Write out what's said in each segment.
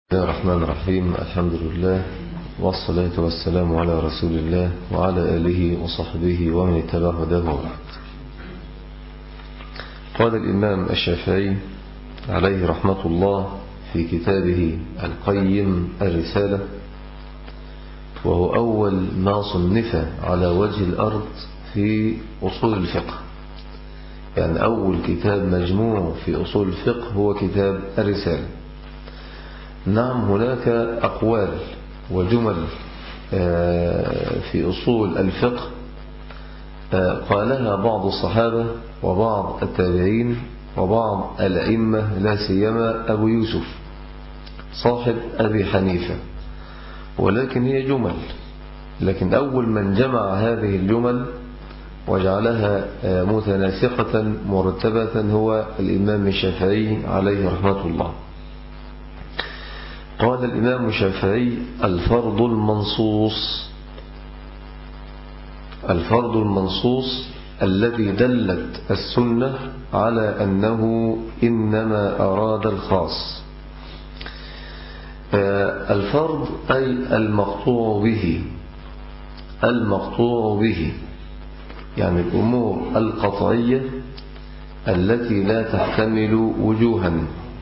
بسم الله الرحمن الرحيم. الحمد لله والصلاة والسلام على رسول الله وعلى آله وصحبه ومن اتبع هداه وبعد. قال الإمام الشافعي عليه رحمة الله في كتابه القيم الرسالة، وهو أول ما صنف على وجه الأرض في أصول الفقه، يعني أول كتاب مجموع في أصول الفقه هو كتاب الرسالة. نعم، هناك أقوال وجمل في أصول الفقه قالها بعض الصحابة وبعض التابعين وبعض الأئمة، لا سيما أبو يوسف صاحب أبي حنيفة، ولكن هي جمل. لكن أول من جمع هذه الجمل وجعلها متناسقة مرتبة هو الإمام الشافعي عليه رحمة الله. قال الإمام الشافعي: الفرض المنصوص الذي دلت السنة على أنه إنما أراد الخاص. الفرض أي المقطوع به، يعني الأمور القطعية التي لا تحتمل وجوها.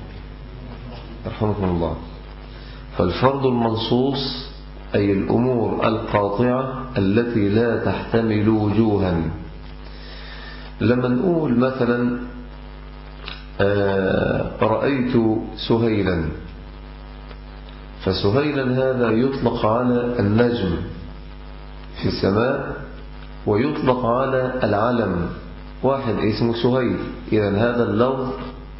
رحمكم الله. فالفرض المنصوص أي الأمور القاطعة التي لا تحتمل وجوها. لما نقول مثلا رأيت سهيلا، فسهيلا هذا يطلق على النجم في السماء، ويطلق على العلم واحد اسمه سهيل. إذن هذا اللفظ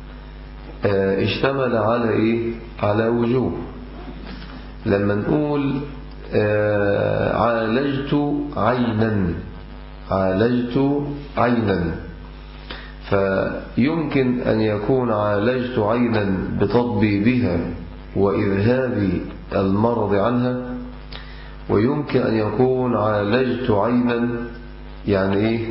اشتمل على إيه؟ على وجوه. لما نقول عالجت عينا، فيمكن أن يكون عالجت عينا بتطبيبها وإذهاب المرض عنها، ويمكن أن يكون عالجت عينا يعني إيه؟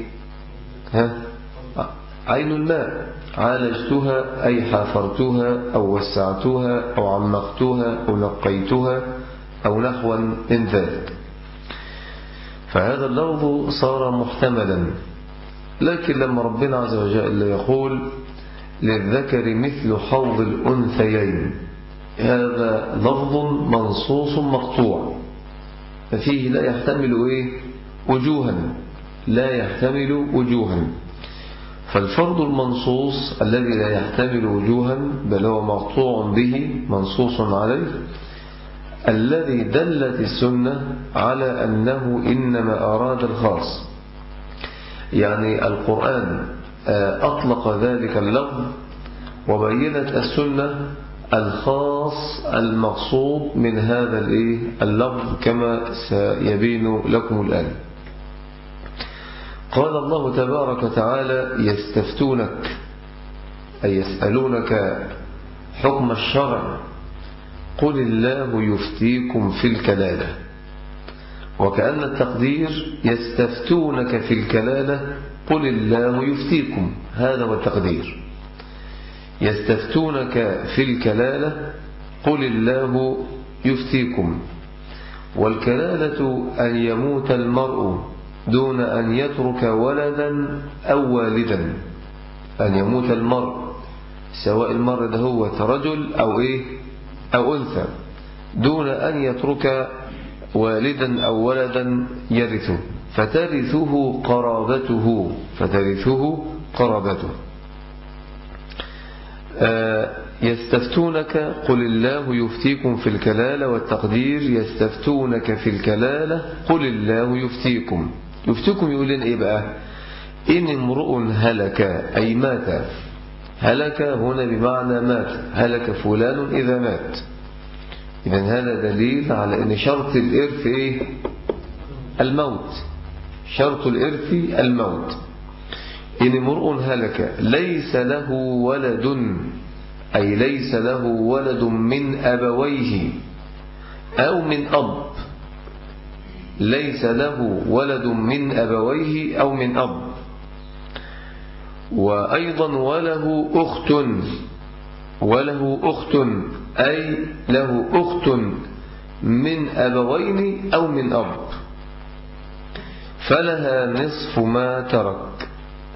عين الماء، عالجتها أي حافرتها أو وسعتها أو عمقتها أو نقيتها أو نحوا من ذلك. فهذا اللفظ صار محتملا. لكن لما ربنا عز وجل يقول للذكر مثل حظ الأنثيين، هذا لفظ منصوص مقطوع، ففيه لا يحتمل وجوها. فالفرض المنصوص الذي لا يحتمل وجوها بل هو مقطوع به منصوص عليه، الذي دلت السنة على أنه إنما أراد الخاص. يعني القرآن أطلق ذلك اللفظ، وبينت السنة الخاص المقصود من هذا اللفظ كما سيبين لكم الآن. قال الله تبارك وتعالى: يستفتونك أي يسألونك حكم الشرع، قل الله يفتيكم في الكلالة. وكأن التقدير يستفتونك في الكلالة قل الله يفتيكم، هذا هو التقدير. يستفتونك في الكلالة قل الله يفتيكم. والكلالة أن يموت المرء دون أن يترك ولدا أو والدا. أن يموت المرء، سواء المرء ده هو رجل أو أنثى، دون أن يترك والدا أو ولدا يرثه، فترثه قرابته. يستفتونك قل الله يفتيكم في الكلالة، والتقدير يستفتونك في الكلالة قل الله يفتيكم. يقول لنا إيه بقى؟ إن امرؤ هلك أي مات. هلك هنا بمعنى مات، هلك فلان إذا مات. إذن هذا دليل على أن شرط الإرث الموت. شرط الإرث الموت. إن امرؤ هلك ليس له ولد، أي ليس له ولد من أبويه أو من أب. ليس له ولد من أبويه أو من أب. وأيضا وله أخت أي له أخت من أبوين أو من أب، فلها نصف ما ترك،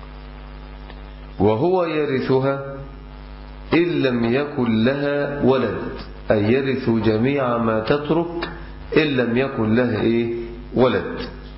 وهو يرثها إن لم يكن لها ولد، أي يرث جميع ما تترك إن لم يكن لها ولد.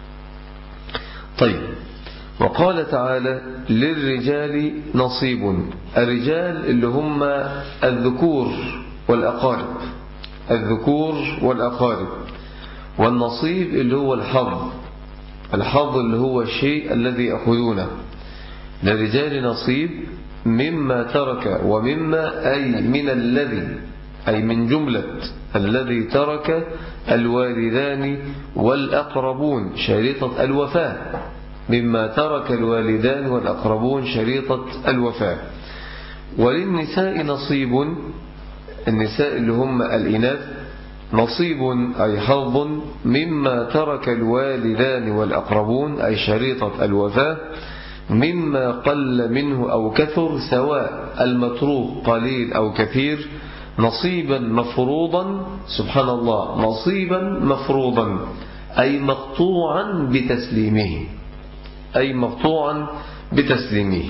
طيب، وقال تعالى للرجال نصيب. الرجال اللي هم الذكور والأقارب، الذكور والأقارب، والنصيب اللي هو الحظ اللي هو الشيء الذي يأخذونه. للرجال نصيب مما ترك، ومما أي من الذي، أي من جملة الذي ترك الوالدان والأقربون شريطة الوفاة، مما ترك الوالدان والأقربون شريطة الوفاة. وللنساء نصيب، النساء اللي هم الإناث، نصيب أي حظ مما ترك الوالدان والأقربون أي شريطة الوفاة، مما قل منه أو كثر، سواء المتروك قليل أو كثير، نصيبا مفروضا. سبحان الله، نصيبا مفروضا أي مقطوعا بتسليمه، أي مقطوعا بتسليمه.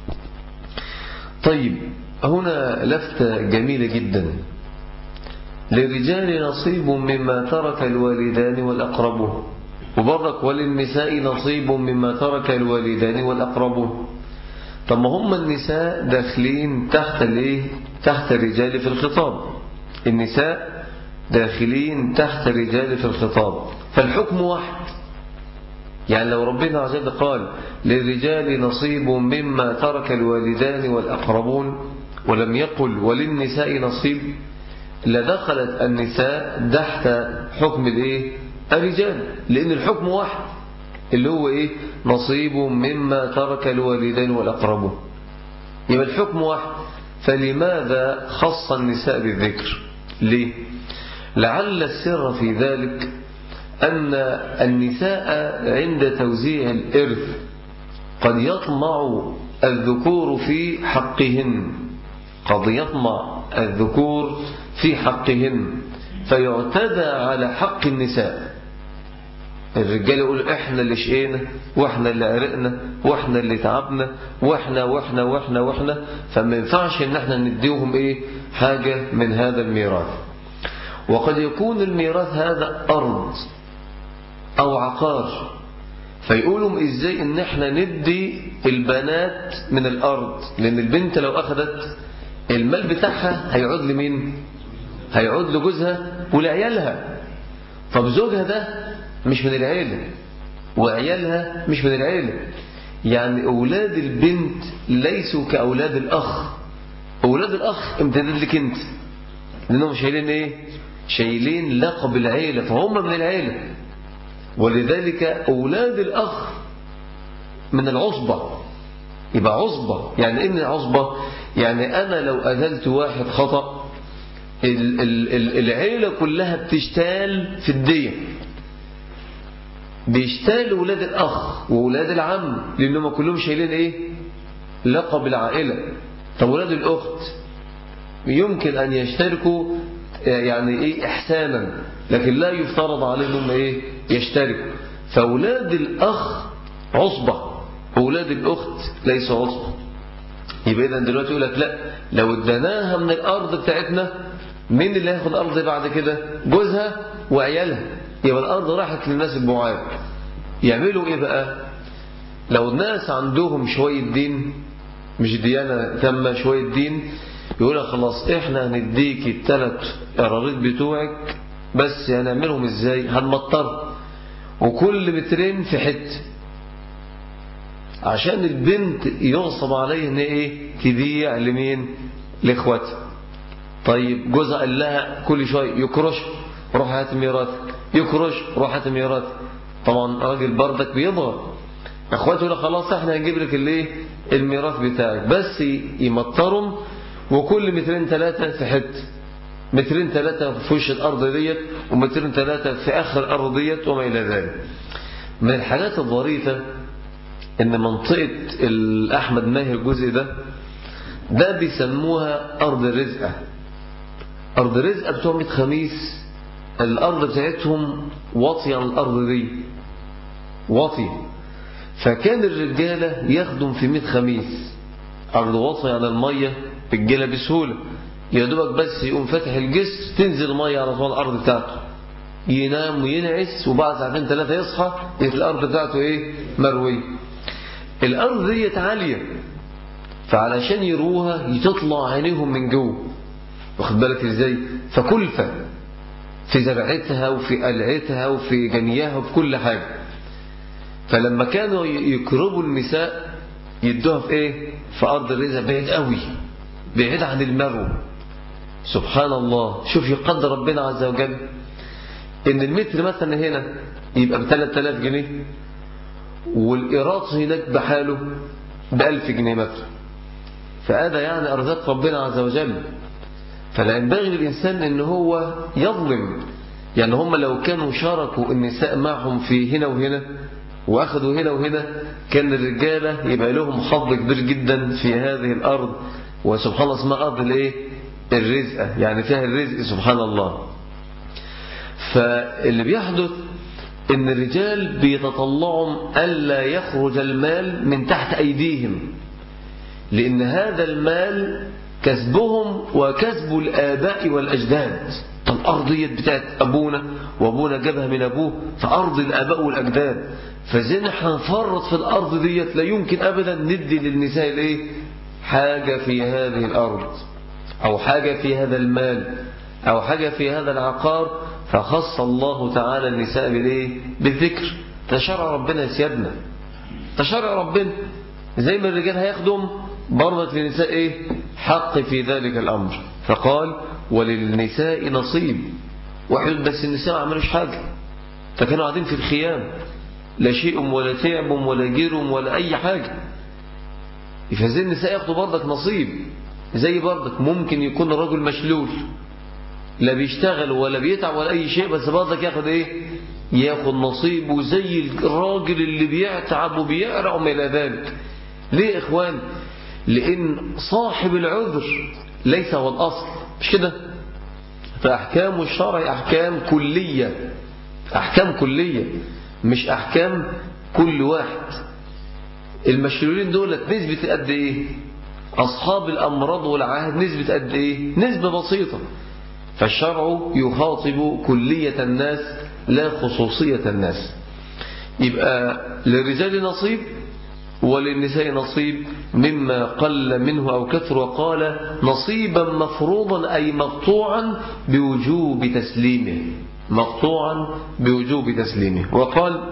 طيب، هنا لفتة جميلة جدا. للرجال نصيب مما ترك الوالدان والأقربون، وبرك وللنساء نصيب مما ترك الوالدان والأقربون. طب ما هم النساء داخلين تحت الرجال في الخطاب، النساء داخلين تحت الرجال في الخطاب، فالحكم واحد. يعني لو ربنا عز وجل قال للرجال نصيب مما ترك الوالدان والأقربون ولم يقل وللنساء نصيب، لدخلت النساء تحت حكم الرجال، لأن الحكم واحد اللي هو نصيب مما ترك الوالدين والأقربون، يبقى الحكم واحد. فلماذا خص النساء بالذكر؟ ليه؟ لعل السر في ذلك أن النساء عند توزيع الإرث قد يطمع الذكور في حقهن، قد يطمع الذكور في حقهن فيعتدى على حق النساء. الرجال يقول احنا اللي شقينا، واحنا اللي عرقنا، واحنا اللي تعبنا، واحنا واحنا واحنا واحنا، فما ينفعش ان احنا نديهم حاجة من هذا الميراث. وقد يكون الميراث هذا أرض أو عقار، فيقولوا ازاي ان احنا ندي البنات من الأرض، لأن البنت لو أخذت المال بتاعها هيعود لمين؟ هيعود لجوزها ولعيالها. طب زوجها ده مش من العيلة وعيالها مش من العيلة، يعني أولاد البنت ليسوا كأولاد الأخ. أولاد الأخ امتداد لك أنت، لأنهم شايلين شايلين لقب العيلة، فهم من العيلة. ولذلك أولاد الأخ من العصبة، يبقى عصبة. يعني إيه من العصبة؟ يعني أنا لو أذلت واحد خطأ العيلة كلها بتشتال في الدية، بيشتال ولاد الأخ وولاد العم، لأنهم كلهم شايلين لقب العائلة. طب ولاد الأخت يمكن أن يشتركوا يعني إحسانا، لكن لا يفترض عليهم يشتركوا. فأولاد الأخ عصبة، وأولاد الأخت ليسوا عصبة. يبقى إذن دلوقتي يقول لك لا، لو ادناها من الأرض بتاعتنا، مين اللي هياخد الأرض بعد كده؟ جوزها وعيالها. يبقى الأرض راحت للناس البعاد. يعملوا بقى؟ لو الناس عندهم شوية دين، مش ديانة تامة، شوية دين، يقول خلاص احنا هنديك ال3 قرارات بتوعك، بس هنعملهم ازاي؟ هنمطر وكل مترين في حته، عشان البنت يغصب عليه ان تبيع لمين؟ لاخواتها. طيب جوزها قال لها كل شويه يكرش روح هات ميراث، يكرش روح هات ميراث. طبعا راجل بردك بيضغط. اخواته يقول خلاص احنا هنجيب لك الميراث بتاعك، بس يمطرهم وكل 2-3 في حته، 2-3 في وش الارض ديت، و2-3 في اخر الارض ديت، وما الى ذلك. من الحاجات الظريفه ان منطقه الاحمد ماهر الجزء ده بيسموها ارض الرزقه. أرض رزق بتوع 100 خميس الأرض بتاعتهم واطية عن الأرض دي، واطية. فكان الرجالة يخدم في 100 خميس، أرض واطية على المية رجالة بسهولة، يا دوبك بس يقوم فاتح الجسر تنزل مية على طول الأرض بتاعته، ينام وينعس وبعد ساعتين 3 يصحى الأرض بتاعته إيه؟ مروية. الأرض دي عالية، فعلشان يروها يتطلع عينيهم من جوه، واخد بالك إزاي؟ فكلفة في زرعتها وفي قلعتها وفي جنيها وفي كل حاجة. فلما كانوا يقربوا النساء يدوها في إيه؟ في أرض الرزق بعيد قوي، بعيد عن المرو. سبحان الله، شوف يقدر ربنا عز وجل إن المتر مثلا هنا يبقى ب3000 جنيه والإيراط هناك بحاله ب1000 جنيه مثلا. فهذا يعني أرزاق ربنا عز وجل. فلا ينبغي للإنسان إن هو يظلم. يعني هم لو كانوا شاركوا النساء معهم في هنا وهنا وأخذوا هنا وهنا كان الرجالة يبقى لهم حظ كبير جدا في هذه الأرض. وسبحان الله اسمها أرض الإيه؟ الرزقة، يعني فيها الرزق سبحان الله. فاللي بيحدث إن الرجال بيتطلعوا ألا يخرج المال من تحت أيديهم، لأن هذا المال كسبهم وكسب الآباء والأجداد. الأرض دي بتاعت أبونا وأبونا جابها من أبوه، فأرض الآباء والأجداد. فزين احنا نفرط في الأرض دي لا يمكن أبدا ندي للنساء الايه؟ حاجة في هذه الأرض أو حاجة في هذا المال أو حاجة في هذا العقار. فخص الله تعالى النساء بالايه؟ بالذكر. تشرع ربنا يا سيادنا، تشرع ربنا زي ما الرجال هيخدم برضت للنساء ايه؟ حق في ذلك الأمر. فقال وللنساء نصيب. واحد بس النساء ما عملوش حاجة، فكانوا قاعدين في الخيام، لا شيء ولا تعب ولا جرم ولا أي حاجة. فزي النساء ياخدوا برضك نصيب. زي برضك ممكن يكون الرجل مشلول لا بيشتغل ولا بيتعب ولا أي شيء، بس برضك ياخد ايه؟ ياخد نصيبه زي الراجل اللي بيتعب وبيعرق وما إلى ذلك. ليه يا إخوان؟ لأن صاحب العذر ليس هو الأصل، مش كده؟ فأحكام الشرع أحكام كلية، أحكام كلية مش أحكام كل واحد. المشلولين دول نسبة قد إيه؟ أصحاب الأمراض والعاهد نسبة قد إيه؟ نسبة بسيطة. فالشرع يخاطب كلية الناس لا خصوصية الناس. يبقى للرجال نصيب وللنساء نصيب مما قل منه أو كثر. وقال نصيبا مفروضا أي مقطوعا بوجوب تسليمه، مقطوعا بوجوب تسليمه. وقال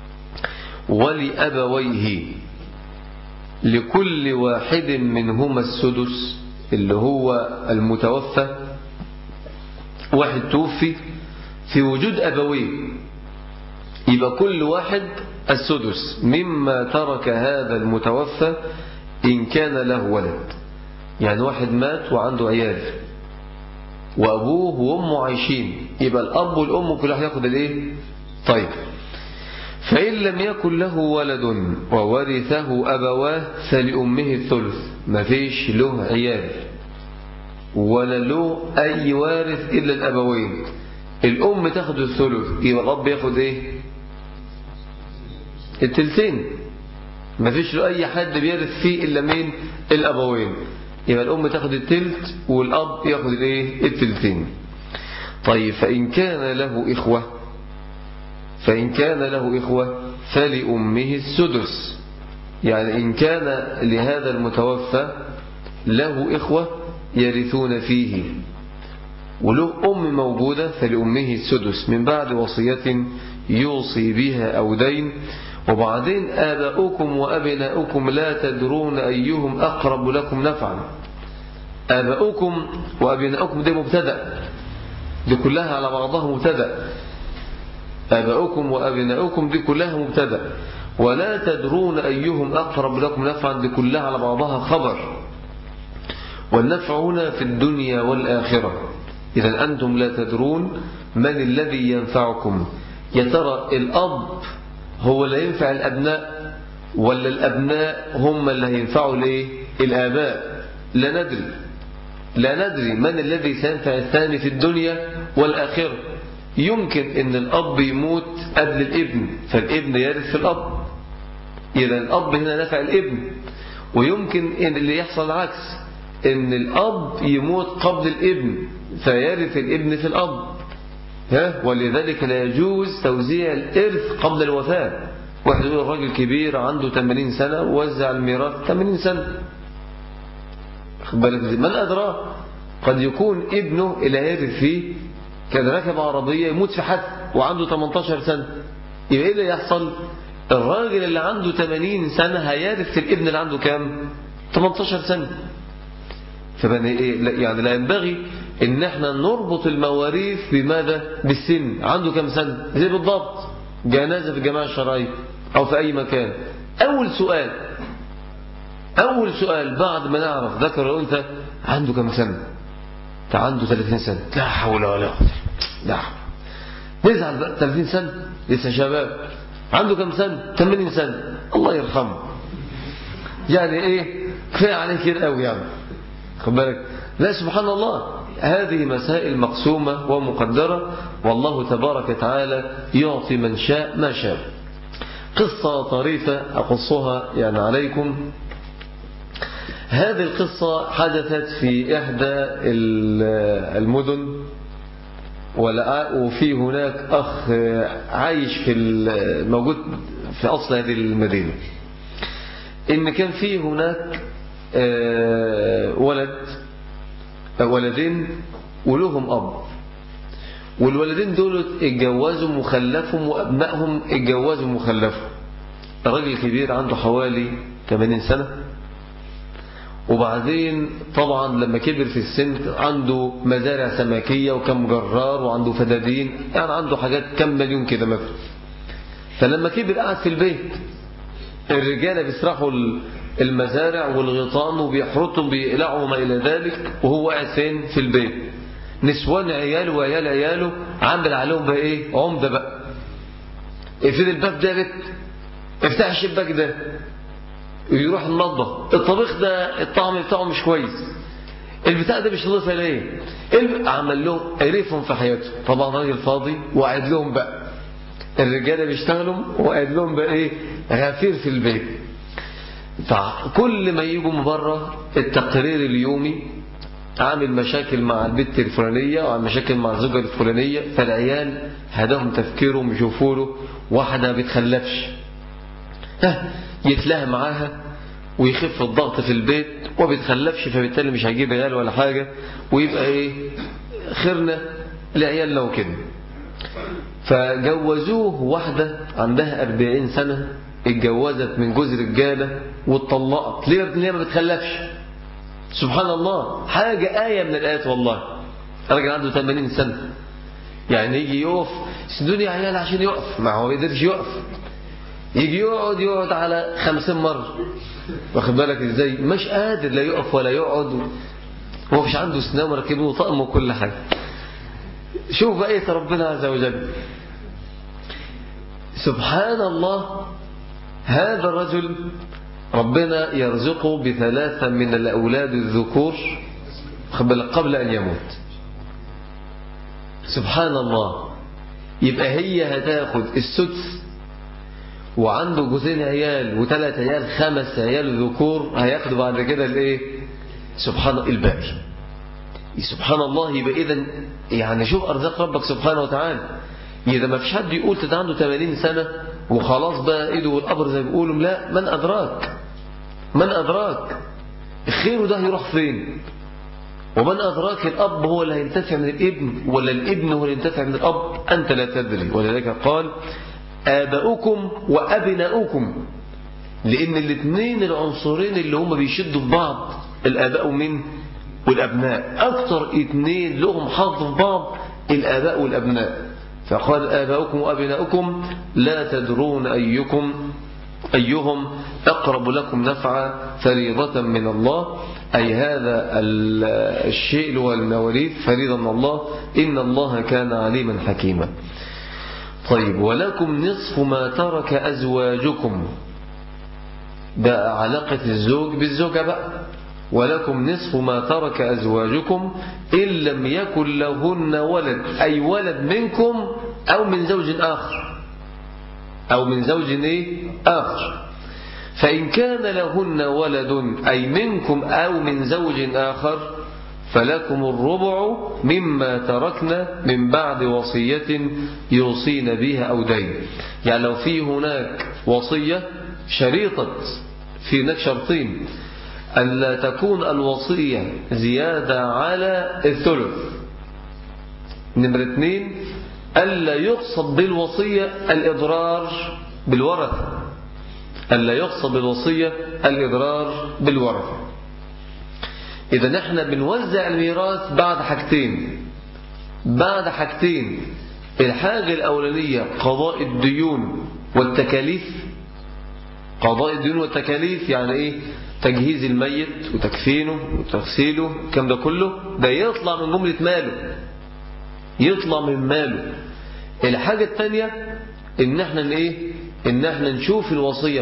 ولأبويه لكل واحد منهما السدس، اللي هو المتوفى واحد توفي في وجود أبويه، يبقى كل واحد السدس مما ترك هذا المتوفى إن كان له ولد. يعني واحد مات وعنده عيال وأبوه وأمه عايشين، يبقى الأب والأم كل واحد ياخد الإيه؟ طيب. فإن لم يكن له ولد وورثه أبواه فلأمه الثلث. ما فيش له عيال ولا له أي وارث إلا الأبوين، الأم تاخد الثلث، يبقى الأب ياخد إيه؟ التلتين. ما فيش له أي حد بيرث فيه إلا مين؟ الأبوين، يبقى الأم تاخد التلت والأب ياخد الإيه؟ التلتين. طيب فإن كان له إخوة فلأمه السدس. يعني إن كان لهذا المتوفى له إخوة يرثون فيه وله أم موجودة فلأمه السدس من بعد وصية يوصي بها أو دين. وبعدين آباؤكم وأبناؤكم لا تدرون أيهم أقرب لكم نفعا. آباؤكم وأبناؤكم دي مبتدأ، دي كلها على بعضها مبتدأ. آباؤكم وأبناؤكم دي كلها مبتدأ. ولا تدرون أيهم أقرب لكم نفعا دي كلها على بعضها خبر. والنفع هنا في الدنيا والآخرة. إذا أنتم لا تدرون من الذي ينفعكم. يا ترى الأب هو اللي ينفع الأبناء ولا الأبناء هم اللي هينفعوا الآباء؟ لا ندري. لا ندري من الذي سينفع الثاني في الدنيا والآخرة. يمكن أن الأب يموت قبل الابن فالابن يرث في الأب، إذا الأب هنا نفع الابن. ويمكن أن اللي يحصل العكس، أن الأب يموت قبل الابن فيرث الابن في الأب. ولذلك لا يجوز توزيع الإرث قبل الوفاة. واحد يقول الراجل كبير عنده 80 سنة ووزع الميراث 80 سنة، من أدراه قد يكون ابنه اللي هيرث فيه كان راكب عربية يموت في حادث وعنده 18 سنة. يبقى إيه اللي يحصل؟ الراجل اللي عنده 80 سنة هيرث الابن اللي عنده كام؟ 18 سنة. يعني لا ينبغي ان احنا نربط المواريث بماذا؟ بالسن. عنده كم سنة؟ زي بالضبط جنازة في الجماعة الشرعية او في اي مكان، اول سؤال بعد ما نعرف ذكر وانثى عنده كم سنة؟ عنده 30 سنة. لا حول ولا قوة، لا نزعل بقى. 30 سنة لسه شباب. عنده كم سنة؟ 80 سنة. الله يرحمه. يعني ايه كفاية عليه كده قوي يعني. خد بالك. لا سبحان الله، هذه مسائل مقسومة ومقدرة، والله تبارك وتعالى يعطي من شاء ما شاء. قصة طريفة أقصها يعني عليكم. هذه القصة حدثت في إحدى المدن، وفي هناك أخ عايش موجود في أصل هذه المدينة. إن كان في هناك ولدين ولهم أب، والولدين دول اتجوزوا مخلفهم وأبنائهم اتجوزوا مخلفهم. الراجل الكبير عنده حوالي 80 سنة، وبعدين طبعا لما كبر في السن عنده مزارع سمكية وكم جرار وعنده فدادين، يعني عنده حاجات كم مليون كده مثلا. فلما كبر قاعد في البيت، الرجالة بيسرحوا المزارع والغيطان وبيحرطوا بيقلعوا وما إلى ذلك، وهو قاعد فين؟ في البيت. نسوان عياله وعيال عياله عامل عليهم بقى ايه؟ عمدة بقى. اقفل الباب ده بيت، افتح الشباك ده، ويروح المطبخ. الطبيخ ده الطعم بتاعه مش كويس، البتاع ده مش نظيفه ليه؟ عمل لهم قريفهم في حياته. طبعا راجل فاضي وقاعد لهم بقى، الرجاله بيشتغلوا وقاعد لهم بقى ايه؟ غفير في البيت. فكل ما يجوا من بره التقرير اليومي عامل مشاكل مع البنت الفلانيه وعامل مشاكل مع الزوجه الفلانيه. فالعيال هداهم تفكيرهم يشوفوا له واحده ما بتخلفش، يتلهى معاها ويخف الضغط في البيت، وما بيتخلفش فبالتالي مش هيجيب عيال ولا حاجه، ويبقى ايه؟ خيرنا لعيالنا وكده. فجوزوه واحده عندها 40 سنه، اتجوزت من جوز رجاله واتطلقت. ليه ما بتخلفش؟ سبحان الله، حاجه آية من الآيات والله. الراجل عنده 80 سنه، يعني يجي يقف سدوني عيال عشان يقف، ما هو ما يقدرش يقف. يجي يقعد على 50 مرة، واخد بالك ازاي؟ مش قادر لا يقف ولا يقعد، هو مش عنده سنام وركبه طقم وكل حاجة. شوف بقية ربنا عز وجل. سبحان الله، هذا الرجل ربنا يرزقه ب3 من الأولاد الذكور قبل أن يموت. سبحان الله. يبقى هي هتاخد السدس، وعنده جوزين عيال و3 عيال، 5 عيال ذكور هياخدوا بعد كده الايه؟ سبحان الباقي. سبحان الله. يبقى اذا يعني شوف ارزاق ربك سبحانه وتعالى. اذا ما فيش حد يقول ده عنده 80 سنه وخلاص بقى ايده والقبر زي ما بيقولوا، لا، من ادراك خيره ده هيروح فين؟ ومن ادراك الاب هو اللي هينتفع من الابن ولا الابن هو اللي ينتفع من الاب؟ انت لا تدري. ولذلك قال آباؤكم وأبناؤكم، لأن الاثنين العنصرين اللي هم بيشدوا في بعض، الآباء والأبناء، أكثر 2 لهم حظ في بعض، الآباء والأبناء. فقال آباؤكم وأبناؤكم لا تدرون أيهم أقرب لكم نفعا فريضة من الله. أي هذا الشيء اللي هو المواريث فريضة من الله، إن الله كان عليما حكيما. طيب، ولكم نصف ما ترك أزواجكم. بقى علاقة الزوج بالزوجة بقى، ولكم نصف ما ترك أزواجكم إن لم يكن لهن ولد، أي ولد منكم أو من زوج آخر، أو من زوج آخر. فإن كان لهن ولد أي منكم أو من زوج آخر فلكم الربع مما تركنا من بعد وصية يوصين بها أو دين. يعني لو في هناك وصية شريطة، في هناك شرطين: ألا تكون الوصية زيادة على الثلث، نمرة 2 ألا يقصد بالوصية الإضرار بالورثة، ألا يقصد بالوصية الإضرار بالورثة. إذا نحن بنوزع الميراث بعد حاجتين: الحاجة الأولانية قضاء الديون والتكاليف. قضاء الديون والتكاليف يعني إيه؟ تجهيز الميت وتكفينه وتغسيله، الكلام ده كله ده يطلع من جملة ماله، يطلع من ماله. الحاجة الثانية إن احنا نشوف الوصية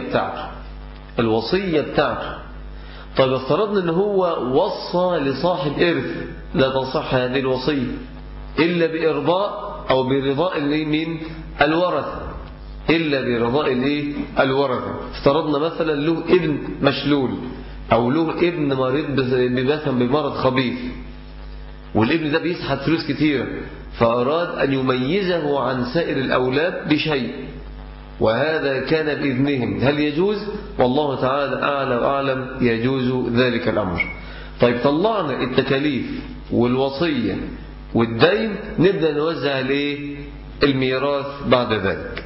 بتاعته. طيب افترضنا ان هو وصى لصاحب إرث، لا تصح هذه الوصية إلا بإرضاء أو برضاء من الورثة، إلا برضاء الورثة. افترضنا مثلا له ابن مشلول أو له ابن مريض بمرض خبيث، والابن ده بيسحب فلوس كتيرة، فأراد أن يميزه عن سائر الأولاد بشيء، وهذا كان بإذنهم. هل يجوز؟ والله تعالى أعلى وأعلم يجوز ذلك الأمر. طيب طلعنا التكاليف والوصية والدين، نبدأ نوزع الميراث بعد ذلك.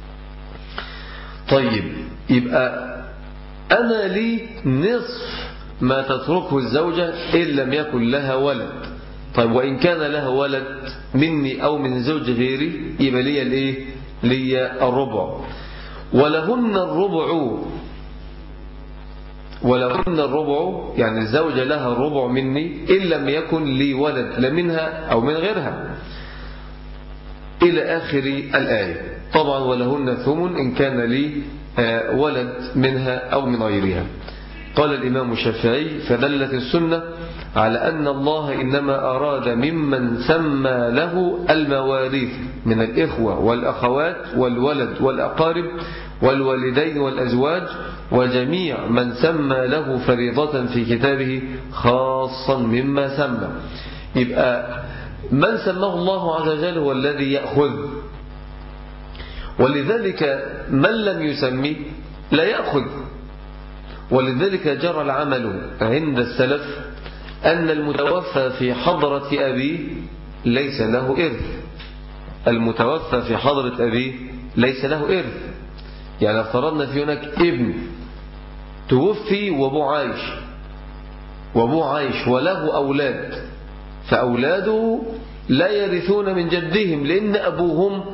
طيب يبقى أنا لي نصف ما تتركه الزوجة إن لم يكن لها ولد. طيب وإن كان لها ولد مني أو من زوج غيري يبقى لي الربع. ولهن الربع يعني الزوجة لها الربع مني إن لم يكن لي ولد، لا منها أو من غيرها، إلى آخر الآية. طبعا ولهن ثمن إن كان لي ولد منها أو من غيرها. قال الإمام الشافعي: فدلت السنة على أن الله إنما أراد ممن سمى له المواريث من الإخوة والأخوات والولد والأقارب والوالدين والأزواج وجميع من سمى له فريضة في كتابه خاصا مما سمى. يبقى من سماه الله عز وجل هو الذي يأخذ، ولذلك من لم يسمي لا يأخذ. ولذلك جرى العمل عند السلف أن المتوفى في حضرة أبيه ليس له إرث. المتوفى في حضرة أبيه ليس له إرث. يعني افترضنا في هناك ابن توفي وابوه عايش وله أولاد، فأولاده لا يرثون من جدهم لأن أبوهم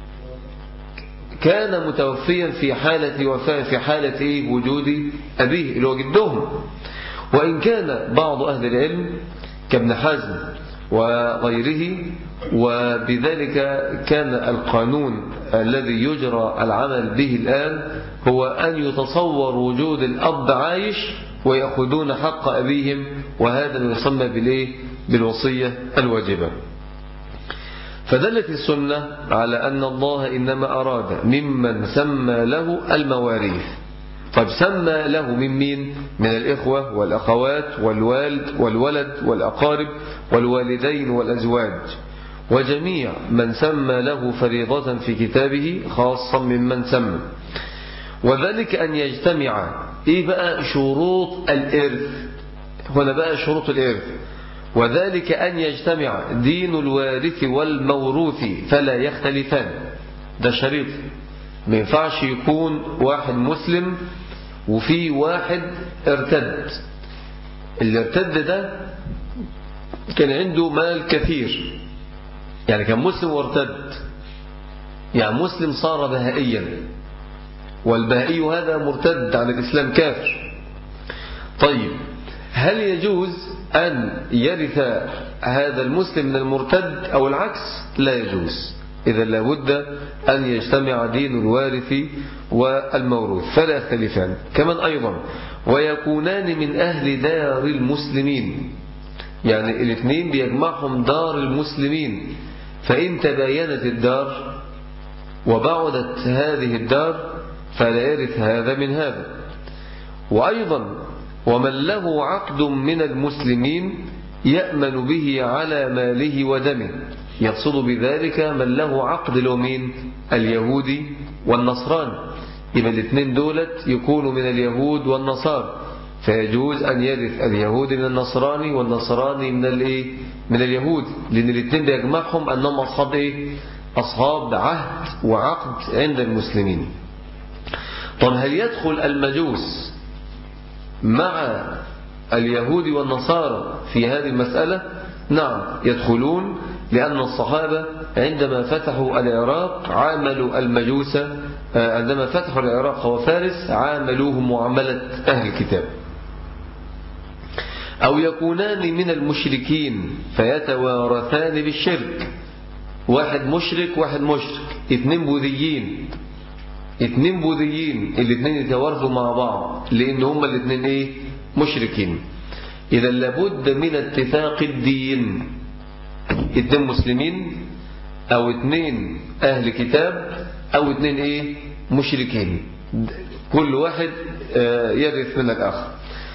كان متوفيا في حالة وفاة، في حالة وجود أبيه اللي هو جدهم. وإن كان بعض أهل العلم كابن حزم وغيره، وبذلك كان القانون الذي يجرى العمل به الآن هو أن يتصور وجود الأب عايش ويأخذون حق أبيهم، وهذا ما يسمى بالوصية الواجبة. فدلت السنة على أن الله إنما أراد ممن سمى له المواريث. طيب سمى له من مين؟ من الإخوة والأخوات والولد والأقارب والوالدين والأزواج وجميع من سمى له فريضة في كتابه خاصا ممن سمى. وذلك أن يجتمع بقى شروط الإرث. هنا بقى شروط الإرث: وذلك أن يجتمع دين الوارث والموروث فلا يختلفان. ده شريط، ما ينفعش يكون واحد مسلم وفي واحد ارتد. اللي ارتد ده كان عنده مال كثير، يعني كان مسلم وارتد، يعني مسلم صار بهائيا، والبهائي هذا مرتد عن الإسلام كافر. طيب هل يجوز أن يرث هذا المسلم من المرتد أو العكس؟ لا يجوز. إذا لابد أن يجتمع دين الوارث والموروث فلا يختلفان. كمان أيضا ويكونان من أهل دار المسلمين، يعني الاثنين بيجمعهم دار المسلمين، فإن تباينت الدار وبعدت هذه الدار فلا يرث هذا من هذا. وأيضا ومن له عقد من المسلمين يأمن به على ماله ودمه، يقصد بذلك من له عقد لمين؟ اليهودي والنصران، يبقى الاثنين دولت يكونوا من اليهود والنصارى، فيجوز أن يرث اليهودي من النصراني والنصراني من اليهود، لأن الاثنين بيجمعهم أنهم أصحاب عهد وعقد عند المسلمين. طب هل يدخل المجوس مع اليهود والنصارى في هذه المسألة؟ نعم يدخلون، لأن الصحابة عندما فتحوا العراق عاملوا المجوس، عندما فتحوا العراق وفارس عاملوهم معاملة أهل الكتاب. أو يكونان من المشركين فيتوارثان بالشرك، واحد مشرك واحد مشرك، اثنين بوذيين الاثنين يتوارثوا مع بعض لأن هما الاثنين مشركين. إذا لابد من اتفاق الدين، اثنين مسلمين أو اثنين أهل كتاب أو اثنين مشركين، كل واحد يرث من الآخر.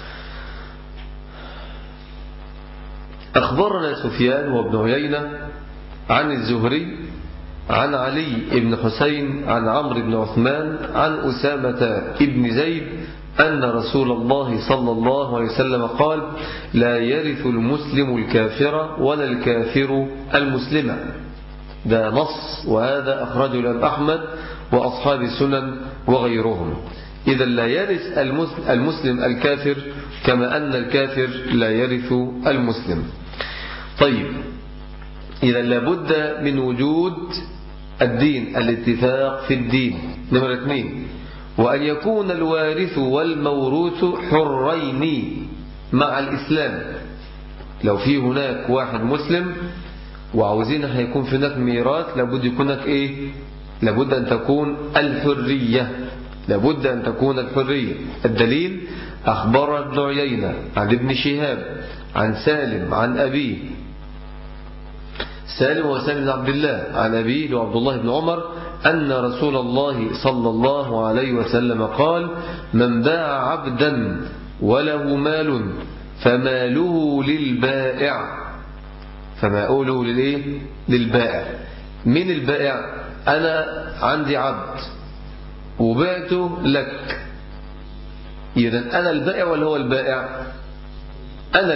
أخبرنا سفيان وابن عيينة عن الزهري عن علي بن حسين عن عمرو بن عثمان عن أسامة بن زيد أن رسول الله صلى الله عليه وسلم قال: لا يرث المسلم الكافر ولا الكافر المسلم. ده نص، وهذا أخرجه الإمام أحمد وأصحاب السنن وغيرهم. إذا لا يرث المسلم الكافر كما أن الكافر لا يرث المسلم. طيب، إذا لابد من وجود الدين، الاتفاق في الدين. نمرة 2، وأن يكون الوارث والموروث حرين مع الإسلام. لو في هناك واحد مسلم وعاوزين هيكون في هناك ميراث، لابد يكون هناك لابد أن تكون الحرية، لابد أن تكون الحرية. الدليل: أخبر ابن عيينة عن ابن شهاب عن سالم عن أبيه، سالم وسالم بن عبد الله عن أبيه وعبد الله بن عمر أن رسول الله صلى الله عليه وسلم قال: من باع عبدا وله مال فماله للبائع. فماله للبائع. من البائع؟ أنا عندي عبد وبعته لك، إذن أنا البائع ولا هو البائع؟ أنا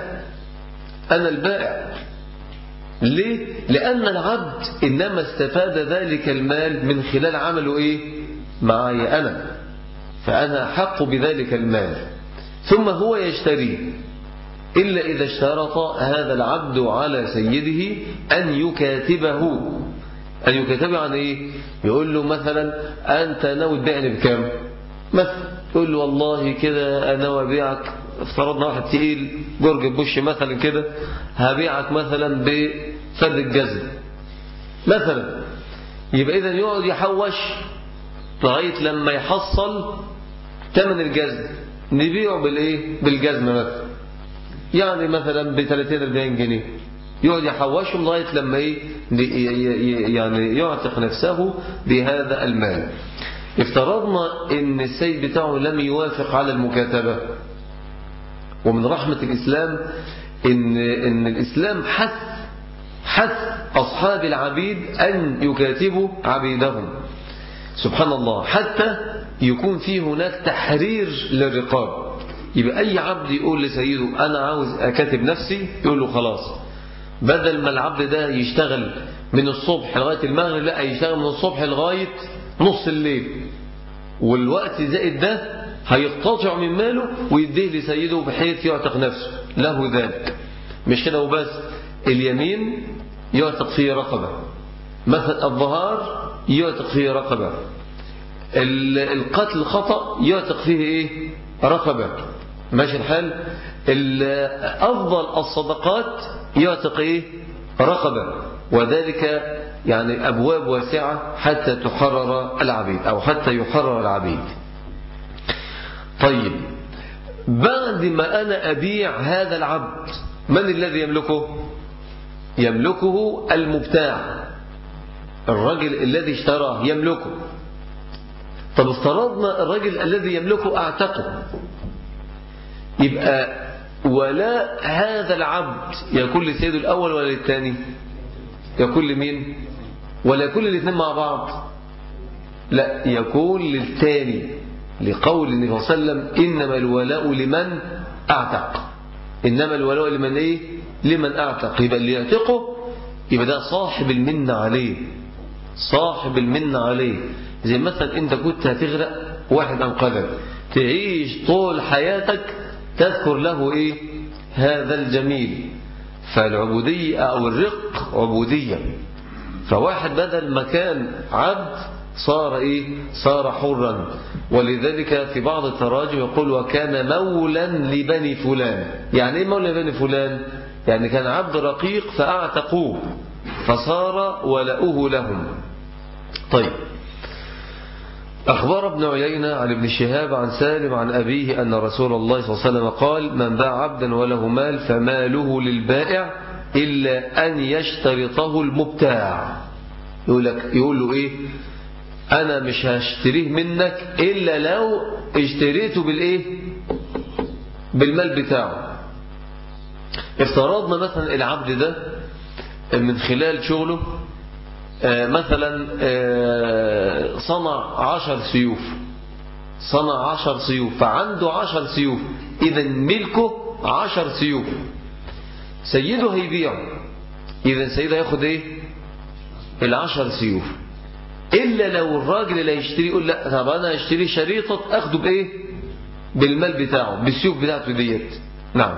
البائع. ليه؟ لأن العبد إنما استفاد ذلك المال من خلال عمله معي أنا، فأنا حق بذلك المال، ثم هو يشتريه، إلا إذا اشترط هذا العبد على سيده أن يكاتبه. عن يقول له مثلا: أنت ناوي تبيعني بكام؟ مثلا يقول له: والله كده أنا وبيعك، افترضنا واحد تقيل جورج بوش مثلا كده، هبيعك مثلا بفرد الجزم مثلا. يبقى إذن يقعد يحوش لغاية لما يحصل ثمن الجزم، نبيعه بالجزم مثلا، يعني مثلا ب30-40 جنيه، يقعد يحوشهم لغاية لما يعني يعتق نفسه بهذا المال. افترضنا ان السيد بتاعه لم يوافق على المكاتبة، ومن رحمة الإسلام إن الإسلام حث أصحاب العبيد أن يكاتبوا عبيدهم، سبحان الله، حتى يكون فيه هناك تحرير للرقاب. يبقى أي عبد يقول لسيده: أنا عاوز أكاتب نفسي، يقول له: خلاص، بدل ما العبد ده يشتغل من الصبح لغاية المغرب، لا، يشتغل من الصبح لغاية نص الليل، والوقت زائد ده هيقتطع من ماله ويديه لسيده بحيث يعتق نفسه له ذلك. مش كده وبس، اليمين يعتق فيه رقبة، مثلا الظهار يعتق فيه رقبة، القتل خطأ يعتق فيه رقبة، ماشي الحال. أفضل الصدقات يعتق رقبة، وذلك يعني أبواب واسعة حتى تحرر العبيد أو حتى يحرر العبيد. طيب بعد ما أنا أبيع هذا العبد، من الذي يملكه؟ يملكه المبتاع، الرجل الذي اشتراه يملكه. طب افترضنا الرجل الذي يملكه أعتقه، يبقى ولا هذا العبد يكون لسيده الأول ولا للثاني؟ يكون لمين؟ ولا يكون الاثنين مع بعض؟ لا، يكون للثاني، لقول النبي صلى الله عليه وسلم إنما الولاء لمن أعتق. إنما الولاء لمن إيه؟ لمن أعتق. يبقى اللي يعتقه يبقى ده صاحب المنة عليه، صاحب المنة عليه. زي مثلا أنت كنت هتغرق، واحد أنقذك، تعيش طول حياتك تذكر له إيه؟ هذا الجميل. فالعبودية أو الرق عبودية. فواحد بدل ما كان عبد صار إيه؟ صار حرا. ولذلك في بعض التراجم يقول وكان مولا لبني فلان. يعني إيه مولا لبني فلان؟ يعني كان عبد رقيق فأعتقوه فصار ولاؤه لهم. طيب، أخبر ابن عيينة عن ابن شهاب عن سالم عن أبيه أن رسول الله صلى الله عليه وسلم قال من باع عبدا وله مال فماله للبائع إلا أن يشترطه المبتاع. يقول له إيه؟ أنا مش هشتريه منك إلا لو اشتريته بالإيه؟ بالمال بتاعه. افترضنا مثلا العبد ده من خلال شغله مثلا صنع 10 سيوف، صنع 10 سيوف، فعنده 10 سيوف، إذا ملكه 10 سيوف. سيده هيبيعه، إذا سيده هياخد إيه؟ 10 سيوف. إلا لو الراجل اللي هيشتري يقول لا طب أنا هشتري شريطة أخده بإيه؟ بالمال بتاعه، بالسيوف بتاعته ديت. نعم.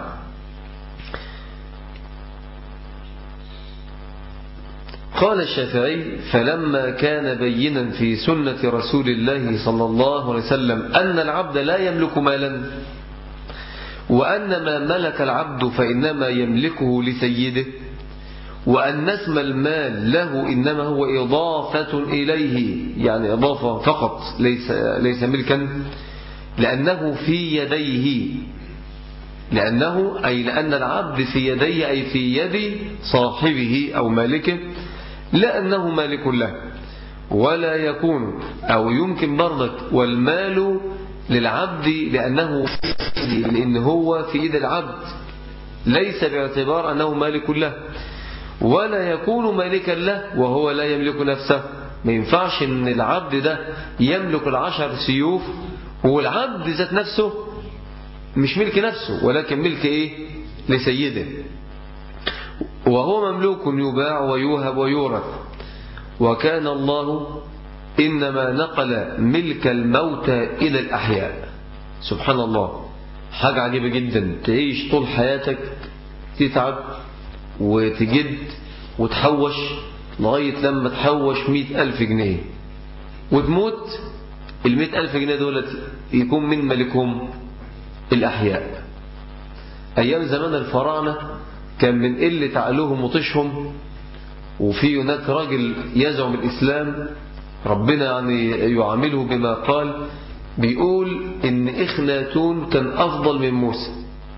قال الشافعي فلما كان بينا في سنة رسول الله صلى الله عليه وسلم أن العبد لا يملك مالا، وأن ما ملك العبد فإنما يملكه لسيده، وأن اسم المال له إنما هو إضافة إليه، يعني إضافة فقط ليس ملكا، لأنه في يديه، لأنه أي لأن العبد في يديه أي في يد صاحبه أو مالكه، لا أنه مالك له. ولا يكون أو يمكن برضك والمال للعبد لأن هو في يد العبد، ليس باعتبار أنه مالك له. ولا يكون مالكا له وهو لا يملك نفسه. ما ينفعش أن العبد ده يملك 10 سيوف والعبد ذات نفسه مش ملك نفسه ولكن ملك إيه؟ لسيده. وهو مملوك يباع ويوهب ويورث. وكان الله إنما نقل ملك الموتى إلى الأحياء. سبحان الله، حاجة عجيبة جدا. تعيش طول حياتك تتعب وتجد وتحوش لغاية لما تحوش 100,000 جنيه وتموت. 100,000 جنيه دولت يكون من ملكهم الأحياء. أيام زمان الفراعنة كان من قلة عقلهم وطشهم، وفي هناك راجل يزعم الإسلام ربنا يعني يعامله بما قال، بيقول إن إخناتون كان أفضل من موسى.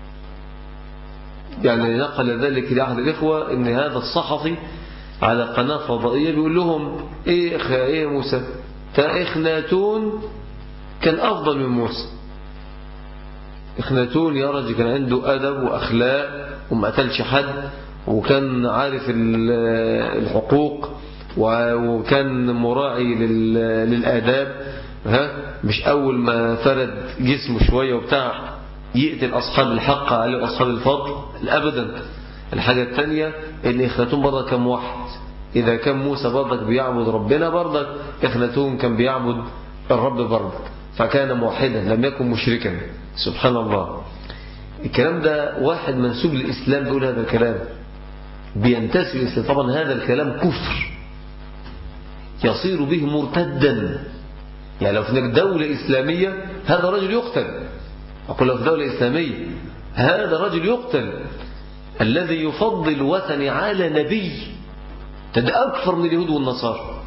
يعني نقل ذلك لأحد الإخوة إن هذا الصحفي على قناة فضائية بيقول لهم إيه موسى؟ فإخناتون كان أفضل من موسى. إخناتون يا رجل كان عنده أدب وأخلاق وما قتلش حد، وكان عارف الحقوق، وكان مراعي للآداب. مش أول ما فرد جسمه شوية وبتاع يقتل أصحاب الحق على أصحاب الفضل أبدا. الحاجة الثانية إن إخناتون برضك كان موحد. إذا كان موسى برضك بيعبد ربنا، برضك إخناتون كان بيعبد الرب برضك، فكان موحدا لم يكن مشركا. سبحان الله. الكلام ده واحد منسوب للإسلام بيقول هذا الكلام، بينتسب للإسلام. طبعا هذا الكلام كفر يصير به مرتدا. يعني لو في دولة إسلامية هذا رجل يقتل. أقول لو في دولة إسلامية هذا رجل يقتل. الذي يفضل وثني على نبي ده أكثر من اليهود والنصارى.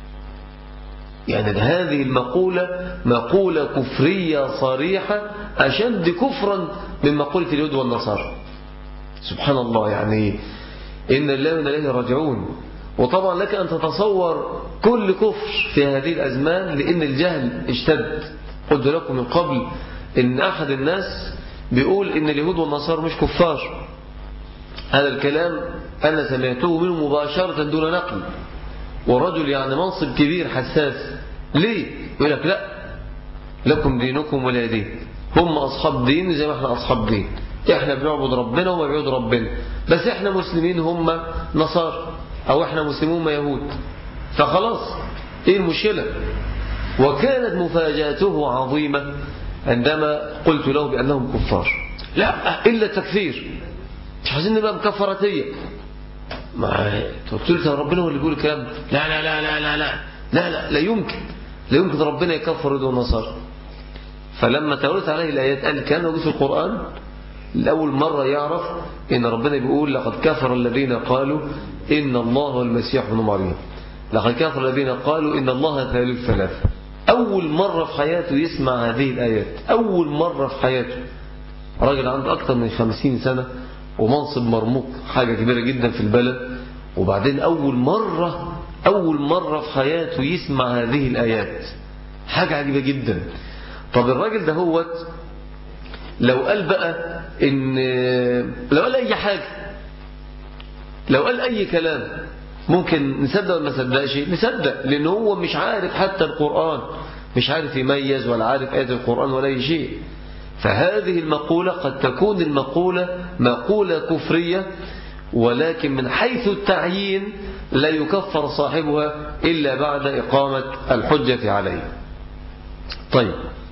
يعني هذه المقولة مقولة كفرية صريحة أشد كفرا من مقولة اليهود والنصارى. سبحان الله، يعني إن الله وإنا إليه راجعون. وطبعا لك أن تتصور كل كفر في هذه الأزمان لأن الجهل اشتد. قلت لكم من قبل إن أحد الناس بيقول إن اليهود والنصارى مش كفار. هذا الكلام أنا سمعته منه مباشرة دون نقل، ورجل يعني منصب كبير حساس. ليه؟ يقول لك لا، لكم دينكم ولا دين، هم أصحاب دين زي ما احنا أصحاب دين، احنا بنعبد ربنا وما بيعبد ربنا، بس احنا مسلمين هم نصارى، أو احنا مسلمون هم يهود، فخلاص ايه المشكلة؟ وكانت مفاجأته عظيمة عندما قلت له بأنهم كفار. لا إلا تكفير، مش عايزين نبقى مكفرتية. ما قلت له ربنا هو اللي بيقول الكلام؟ لا لا لا لا لا لا لا لا, لا يمكن ربنا يكفر اليهود والنصارى. فلما تولت عليه الآيات قال كان موجود في القرآن لأول مرة يعرف إن ربنا بيقول لقد كفر الذين قالوا إن الله هو المسيح ابن مريم، لقد كفر الذين قالوا إن الله ثالث ثلاثة. أول مرة في حياته يسمع هذه الآيات، أول مرة في حياته. راجل عنده أكثر من 50 سنة ومنصب مرموق، حاجة كبيرة جدا في البلد، وبعدين أول مرة في حياته يسمع هذه الآيات، حاجة عجيبة جدا. طب الراجل ده هوت لو قال بقى لو قال أي حاجة، لو قال أي كلام ممكن نصدق ولا ما نصدقش؟ نصدق، لأن هو مش عارف حتى القرآن، مش عارف يميز ولا عارف آيات القرآن ولا أي شيء. فهذه المقولة قد تكون المقولة مقولة كفرية، ولكن من حيث التعيين لا يكفر صاحبها إلا بعد إقامة الحجة عليه. طيب،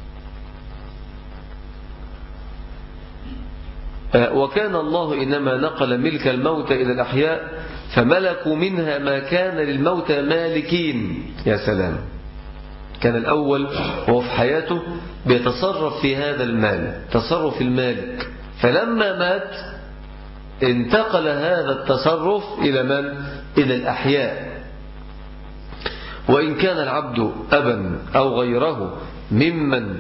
وكان الله إنما نقل ملك الموت إلى الأحياء فملكوا منها ما كان للموتى مالكين. يا سلام، كان الأول وهو في حياته بيتصرف في هذا المال تصرف المالك، فلما مات انتقل هذا التصرف إلى من؟ إلى الأحياء. وإن كان العبد أبا أو غيره ممن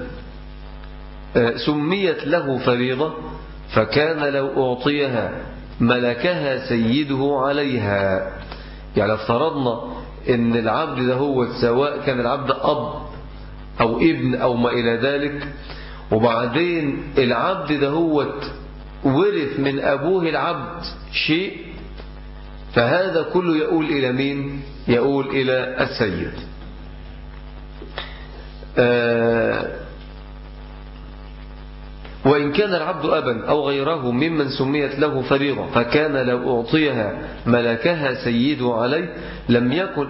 سميت له فريضة فكان لو أعطيها ملكها سيده عليها. يعني افترضنا ان العبد ده هو سواء كان العبد أب أو ابن أو ما إلى ذلك، وبعدين العبد ده هو ورث من أبوه العبد شيء، فهذا كله يقول إلى مين؟ يقول إلى السيد. وإن كان العبد أبا أو غيره ممن سميت له فريضة فكان لو أعطيها ملكها سيده عليه لم يكن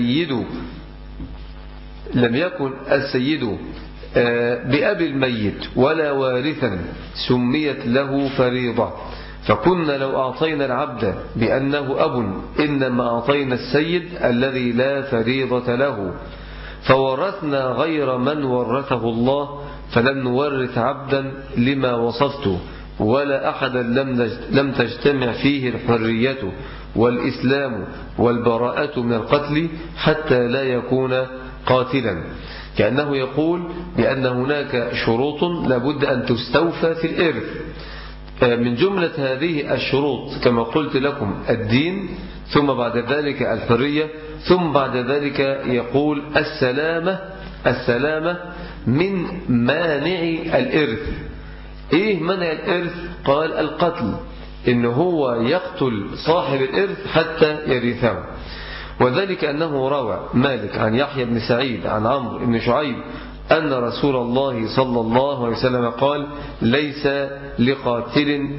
السيد بأبي الميت ولا وارثا سميت له فريضة، فكنا لو أعطينا العبد بأنه أب إنما أعطينا السيد الذي لا فريضة له، فورثنا غير من ورثه الله، فلم نورث عبدا لما وصفته ولا أحدا لم تجتمع فيه الحرية والإسلام والبراءة من القتل حتى لا يكون قاتلا. كأنه يقول بأن هناك شروط لابد أن تستوفى في الإرث. من جملة هذه الشروط كما قلت لكم الدين، ثم بعد ذلك الحرية، ثم بعد ذلك يقول السلامة من مانع الإرث. إيه منع الإرث؟ قال القتل، إن هو يقتل صاحب الإرث حتى يرثه. وذلك أنه روى مالك عن يحيى بن سعيد عن عمرو بن شعيب أن رسول الله صلى الله عليه وسلم قال ليس لقاتل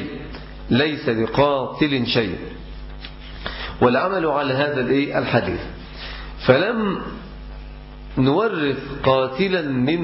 شيء. والعمل على هذا الحديث، فلم نورث قاتلا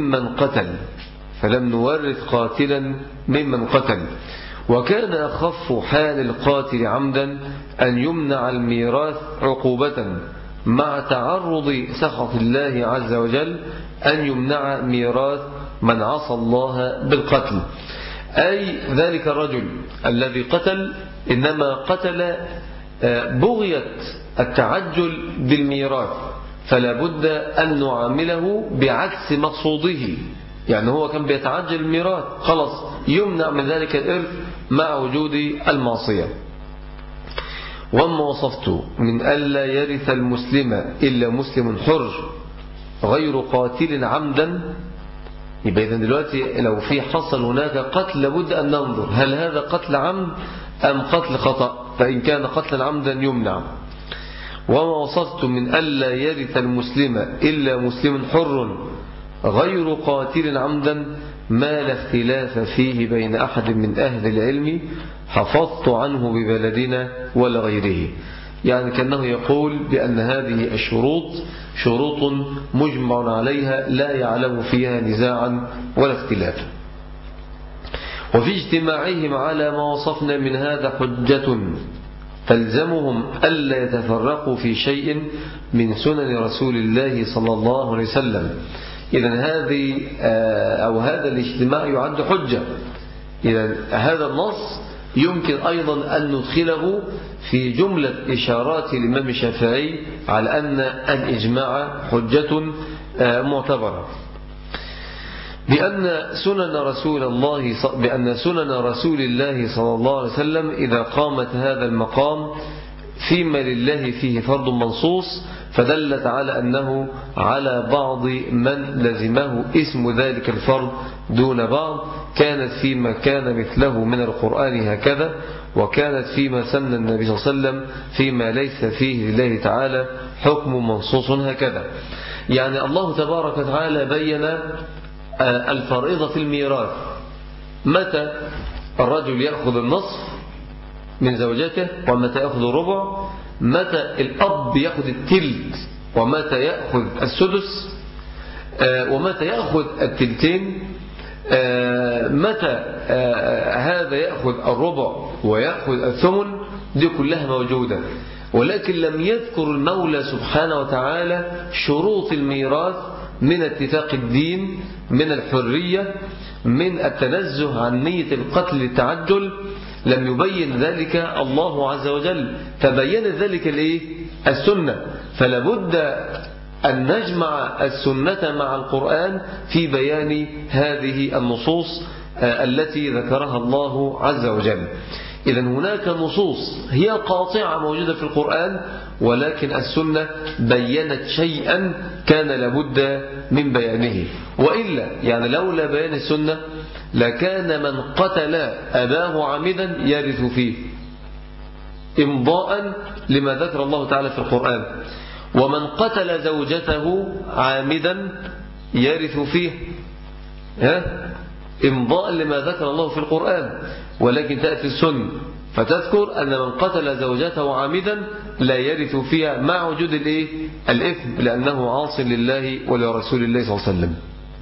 ممن قتل، وكان أخف حال القاتل عمدا أن يمنع الميراث عقوبة مع تعرض سخط الله عز وجل أن يمنع ميراث من عصى الله بالقتل. أي ذلك الرجل الذي قتل إنما قتل بغية التعجل بالميراث فلا بد أن نعامله بعكس مقصوده. يعني هو كان بيتعجل الميراث، خلاص يمنع من ذلك الإرث مع وجود المعصية. وما وصفت من ألا يرث المسلم إلا مسلم حر غير قاتل عمدا، يبقى إذن دلوقتي لو في حصل هناك قتل لابد أن ننظر هل هذا قتل عمد أم قتل خطأ، فإن كان قتلا عمدا يمنع. وما وصفت من ألا يرث المسلم إلا مسلم حر غير قاتل عمدا ما لا اختلاف فيه بين أحد من أهل العلم حفظت عنه ببلدنا ولا غيره. يعني كأنه يقول بأن هذه الشروط شروط مجمع عليها لا يعلم فيها نزاعا ولا اختلافا. وفي اجتماعهم على ما وصفنا من هذا حجة تلزمهم ألا يتفرقوا في شيء من سنن رسول الله صلى الله عليه وسلم. إذن هذا الاجتماع يعد حجة. إذن هذا النص يمكن أيضا أن ندخله في جملة إشارات الإمام الشافعي على أن الإجماع حجة معتبرة، بأن سنن رسول الله صلى الله عليه وسلم إذا قامت هذا المقام فيما لله فيه فرض منصوص فدلت على أنه على بعض من لزمه اسم ذلك الفرض دون بعض، كانت فيما كان مثله من القرآن هكذا، وكانت فيما سن النبي صلى الله عليه وسلم فيما ليس فيه لله تعالى حكم منصوص هكذا. يعني الله تبارك وتعالى بين الفريضة في الميراث، متى الرجل يأخذ النصف من زوجته ومتى يأخذ الربع، متى الأب يأخذ التلت ومتى يأخذ السدس، ومتى يأخذ التلتين، متى هذا يأخذ الربع ويأخذ الثمن، دي كلها موجودة. ولكن لم يذكر المولى سبحانه وتعالى شروط الميراث من اتفاق الدين، من الحرية، من التنزه عن نية القتل للتعجل، لم يبين ذلك الله عز وجل، فبين ذلك السنة. فلا بد أن نجمع السنة مع القرآن في بيان هذه النصوص التي ذكرها الله عز وجل. إذن هناك نصوص هي قاطعة موجودة في القرآن، ولكن السنة بيّنت شيئا كان لابد من بيانه، وإلا يعني لولا بيان السنة لكان من قتل أباه عمدا يرث فيه إمضاء لما ذكر الله تعالى في القرآن، ومن قتل زوجته عامدا يرث فيه إمضاء لما ذكر الله في القرآن. ولكن تأتي السنة فتذكر أن من قتل زوجته عامدا لا يرث فيها مع وجود الإثم، لأنه عاص لله ولرسول الله صلى الله عليه وسلم.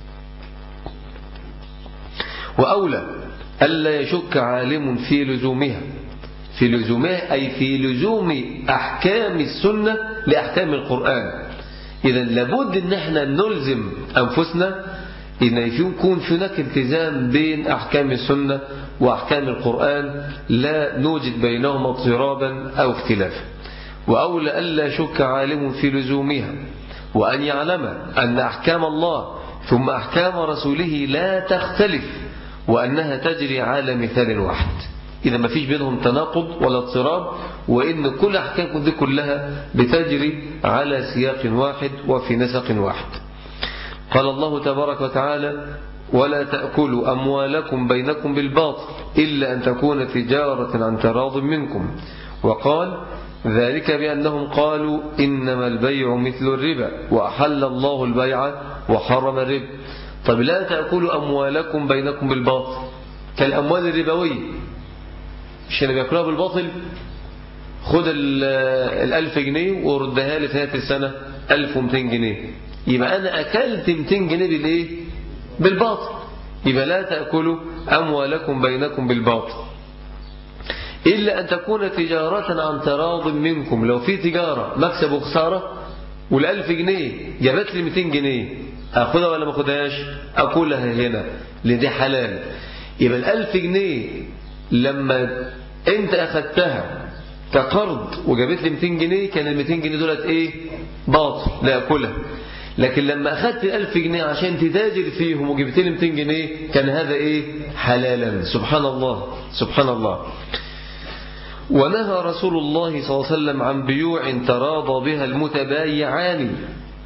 وأولى ألا يشك عالم في لزومها أي في لزوم أحكام السنة لأحكام القرآن. إذن لابد أن احنا نلزم أنفسنا إن يكون هناك التزام بين أحكام السنة وأحكام القرآن، لا نوجد بينهما اضطرابا أو اختلافا. وأولى ألا يشك عالم في لزومها، وأن يعلم أن أحكام الله ثم أحكام رسوله لا تختلف، وأنها تجري على مثال واحد. إذا ما فيش بينهم تناقض ولا اضطراب، وإن كل أحكام دي كلها بتجري على سياق واحد وفي نسق واحد. قال الله تبارك وتعالى: ولا تأكلوا أموالكم بينكم بالباطل إلا أن تكون تجارة عن تراض منكم. وقال: ذلك بأنهم قالوا إنما البيع مثل الربا وأحل الله البيع وحرم الربا. طب لا تأكلوا أموالكم بينكم بالباطل كالأموال الربوية، مش اللي بيأكلوها بالباطل؟ خد 1000 جنيه وردها لي في نهاية السنة 1200 جنيه، يبقى أنا أكلت 200 جنيه بالباطل. يبقى لا تأكلوا أموالكم بينكم بالباطل إلا أن تكون تجارة عن تراض منكم. لو في تجارة مكسب وخسارة وال1000 جنيه جابت لي 200 جنيه، أخذها ولا ما أخذهاش؟ أكلها هنا لأن دي حلال. يبقى ال1000 جنيه لما أنت أخذتها كقرض وجابت لي 200 جنيه كان ال 200 جنيه دولت ايه؟ باطل لا أكلها. لكن لما أخذت 1000 جنيه عشان تتاجر فيهم وجبت لي 200 جنيه كان هذا ايه؟ حلالا. سبحان الله سبحان الله. ونهى رسول الله صلى الله عليه وسلم عن بيوع تراضى بها المتبايعان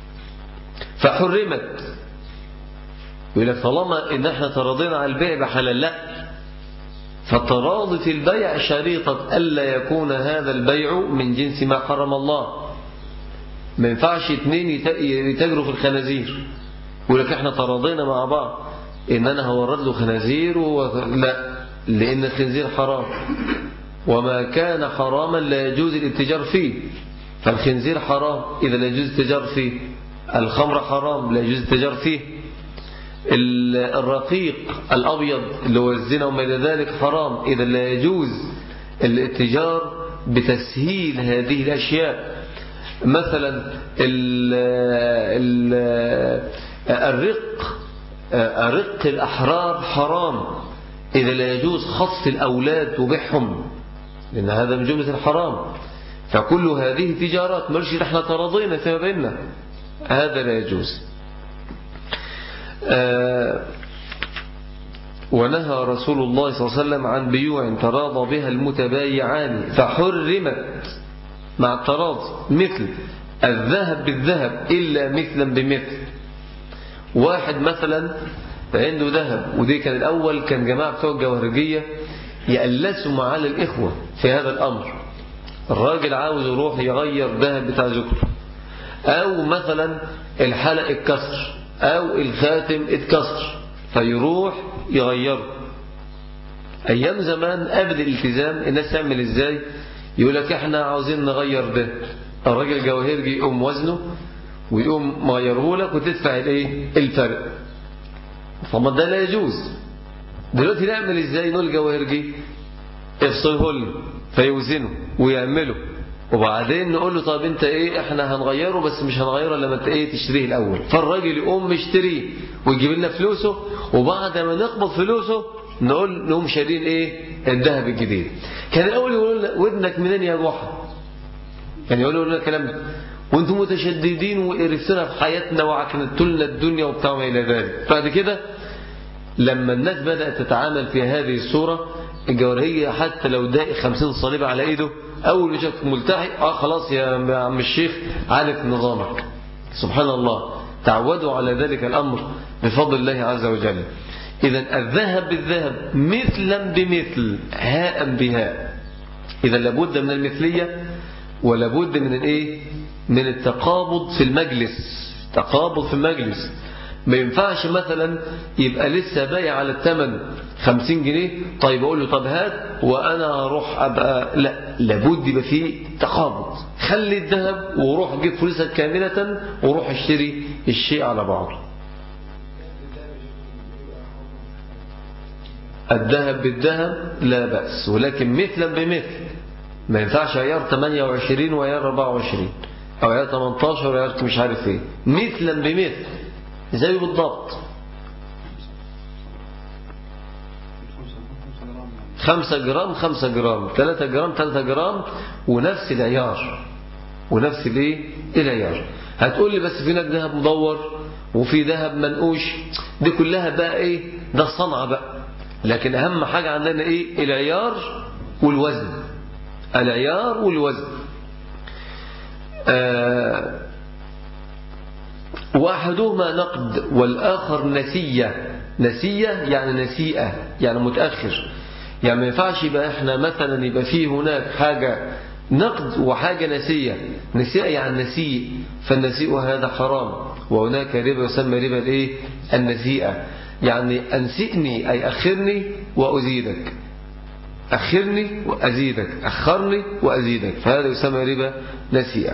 فحرمت. يقول لك طالما ان احنا تراضينا على البيع بحلال، لا، فالتراضي في البيع شريطة ألا يكون هذا البيع من جنس ما حرم الله. ما ينفعش اتنين يتاجروا في الخنازير يقول لك احنا تراضينا مع بعض ان انا هورد له خنازير لا، لان الخنزير حرام، وما كان حراما لا يجوز الاتجار فيه. فالخنزير حرام إذا لا يجوز الاتجار فيه. الخمر حرام لا يجوز الاتجار فيه. الرقيق الأبيض اللي هو الزنا وما إلى ذلك حرام إذا لا يجوز الاتجار بتسهيل هذه الأشياء. مثلا الرق الأحرار حرام إذا لا يجوز خص الأولاد وبيعهم، لأن هذا من جملة الحرام. فكل هذه تجارات مرشد احنا تراضينا فيما بيننا، هذا لا يجوز. ونهى رسول الله صلى الله عليه وسلم عن بيوع تراضى بها المتبايعان فحرمت مع التراضي، مثل الذهب بالذهب إلا مثلا بمثل. واحد مثلا عنده ذهب، ودي كان الأول كان جماعة بتوع الجوهرجية يألسوا على الإخوة في هذا الأمر. الراجل عاوز يروح يغير ذهب بتاع زوجته، أو مثلا الحلق اتكسر أو الخاتم اتكسر فيروح يغيره. أيام زمان قبل الالتزام الناس تعمل إزاي؟ يقول لك احنا عاوزين نغير ده، الراجل الجوهرجي يقوم وزنه ويقوم مغيره لك وتدفع الايه؟ الفرق. فما ده لا يجوز. دلوقتي نعمل ازاي؟ نقول الجوهرجي افصله لي فيوزنه ويعمله، وبعدين نقول له طب انت ايه، احنا هنغيره بس مش هنغيره لما انت ايه تشتريه الاول. فالراجل يقوم مشتريه ويجيب لنا فلوسه، وبعد ما نقبض فلوسه نقوم شارين ايه؟ الذهب الجديد. كان الاول يقولوا لنا ودنك منين يا جحا، يعني يقولوا لنا الكلام ده وانتم متشددين وقرفتنا في حياتنا وعكنتوا لنا الدنيا وبتاع ما الى ذلك. بعد كده لما الناس بدأت تتعامل في هذه الصورة، الجوهرية حتى لو داقي 50 صليبة على ايده اول ما شافك ملتحي خلاص يا عم الشيخ عارف نظامك. سبحان الله، تعودوا على ذلك الامر بفضل الله عز وجل. اذا الذهب بالذهب مثلا بمثل هاء بهاء. اذا لابد من المثلية ولابد من الايه؟ من التقابض في المجلس. تقابض في المجلس. ما ينفعش مثلا يبقى لسه بايع على الثمن 50 جنيه طيب اقول له طب هات وانا هروح ابقى، لا، لابد يبقى فيه تقابض. خلي الذهب وروح جيب فلوسك كاملة وروح اشتري الشيء على بعضه. الذهب بالذهب لا بأس، ولكن مثلا بمثل. ما ينفعش عيار 28 وعيار 24 او عيار 18 وعيار مش عارف ايه. مثلا بمثل زي بالضبط. 5 جرام 5 جرام 3 جرام 3 جرام ونفس العيار ونفس الايه؟ العيار. هتقول لي بس في هناك ذهب مدور وفي ذهب منقوش، دي كلها بقى ايه؟ ده الصنعة بقى. لكن اهم حاجة عندنا ايه؟ العيار والوزن. العيار والوزن. واحدهما نقد والآخر نسية. نسية يعني نسيئة، يعني متأخر. يعني ما ينفعش يبقى احنا مثلا يبقى فيه هناك حاجة نقد وحاجة نسية. نسيئة يعني نسيء، فالنسيء هذا حرام. وهناك ربا يسمى ربا الايه؟ النسيئة. يعني أنسئني أي أخرني وأزيدك، أخرني وأزيدك، أخرني وأزيدك، فهذا يسمى ربا نسيئة.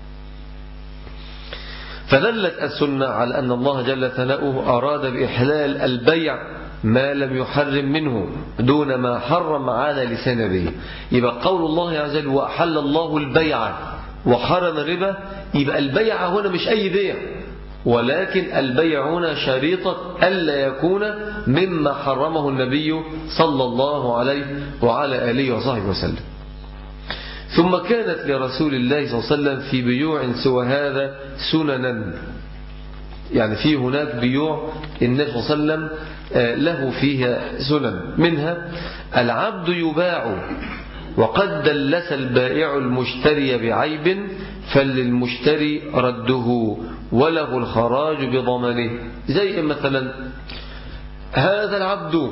فدلت السنة على أن الله جل ثناؤه أراد بإحلال البيع ما لم يحرم منه دون ما حرم على لسان به. يبقى قول الله عز وجل وأحل الله البيع وحرم الربا، يبقى البيع هنا مش أي بيع، ولكن البيع هنا شريطة ألا يكون مما حرمه النبي صلى الله عليه وعلى آله وصحبه وسلم. ثم كانت لرسول الله صلى الله عليه وسلم في بيوع سوى هذا سننا، يعني في هناك بيوع النبي صلى الله عليه وسلم له فيها سنن، منها العبد يباع وقد دلس البائع المشتري بعيب فللمشتري رده وله الخراج بضمنه. زي مثلا هذا العبد